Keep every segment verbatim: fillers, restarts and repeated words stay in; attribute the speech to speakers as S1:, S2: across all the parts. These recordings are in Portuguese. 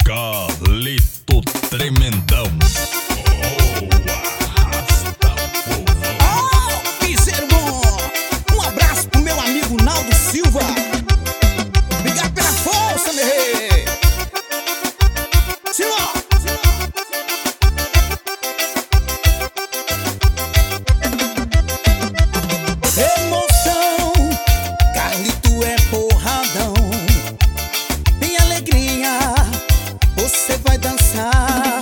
S1: Carlito Tremendão. Oh, arrasta povo.
S2: Oh, piseiro bom! Um abraço pro meu amigo Naldo Silva. Obrigado pela força, meu rei. Silva! Emoção, Carlito é porradão. Tem alegria, você vai dançar.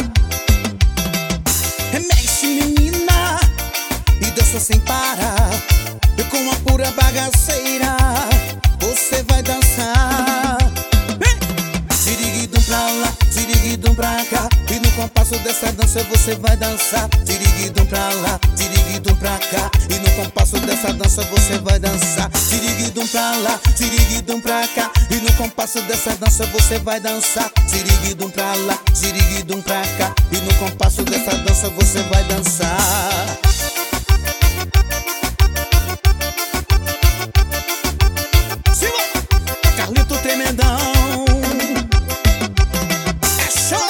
S2: Remexe, menina, e dança sem parar. E com a pura bagaceira, você vai dançar. Siriguidum pra lá, siriguidum pra cá. E no compasso dessa dança você vai dançar. Siriguidum pra lá, siriguidum pra cá. E no compasso dessa dança você vai dançar. Siriguidum pra lá, siriguidum pra cá. E no compasso dessa dança você vai dançar. Siriguidum pra lá, siriguidum pra cá. E no compasso dessa dança você vai dançar. Silva! Carlito Tremendão. É show!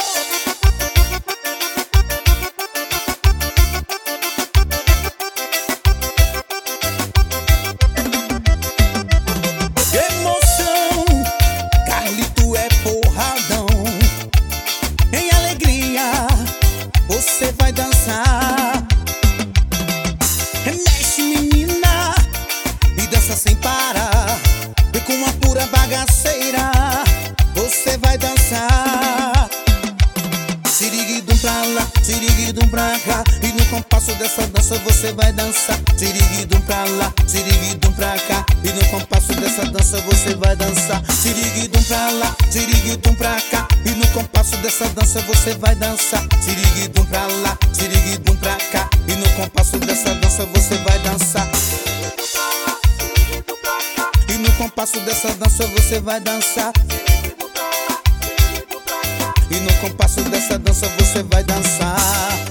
S2: Emoção, Carlito é porradão. Em alegria, você vai dançar. Remexe, menina, e dança sem parar. E com uma pura bagaceira, você vai dançar. Siriguidum pra lá, siriguidum pra cá. E no compasso dessa dança você vai dançar. Siriguidum pra lá, siriguidum pra cá. E no compasso dessa dança você vai dançar. Siriguidum pra lá, siriguidum pra cá. E no compasso dessa dança você vai dançar. Siriguidum pra lá, siriguidum pra cá. E no compasso dessa dança você vai dançar. E no compasso dessa dança você vai dançar. E no compasso dessa dança você vai dançar.